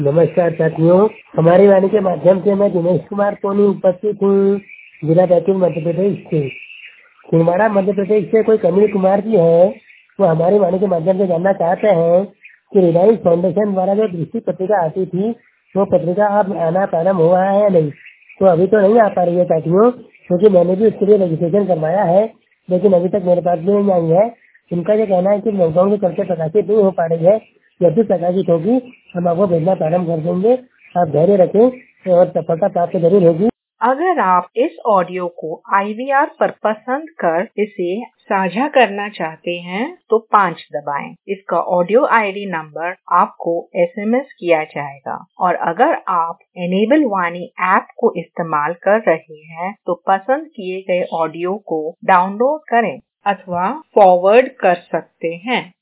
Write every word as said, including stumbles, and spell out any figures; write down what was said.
नमस्कार साथियों, हमारी वाणी के माध्यम से मैं दिनेश कुमार सोनी उपस्थित हूँ, जिला बैतूल मध्य प्रदेश से। छिंदवाड़ा मध्य प्रदेश से कोई कमल कुमार जी है, वो हमारी वाणी के माध्यम से जानना चाहते हैं कि रिलायंस फाउंडेशन द्वारा जो दृष्टि पत्रिका आती थी, वो पत्रिका अब आना प्रारंभ हुआ है या नहीं। तो अभी तो नहीं आ पा रही है साथियों, क्योंकि मैंने भी उसके लिए रजिस्ट्रेशन करवाया है, लेकिन अभी तक मेरे पास भी नहीं आई है। उनका ये कहना है कि लॉकडाउन के चलते प्रकाशित नहीं हो पा रही है। जब भी प्रकाशित होगी हम आपको भेजना प्रारंभ कर देंगे। आप धैर्य रखें और सफलता प्राप्त जरूर होगी। अगर आप इस ऑडियो को आई वी आर पर पसंद कर इसे साझा करना चाहते हैं तो पाँच दबाएं। इसका ऑडियो आई डी नंबर आपको एस एम एस किया जाएगा। और अगर आप एनेबल वाणी ऐप को इस्तेमाल कर रहे हैं तो पसंद किए गए ऑडियो को डाउनलोड करें अथवा फॉरवर्ड कर सकते हैं।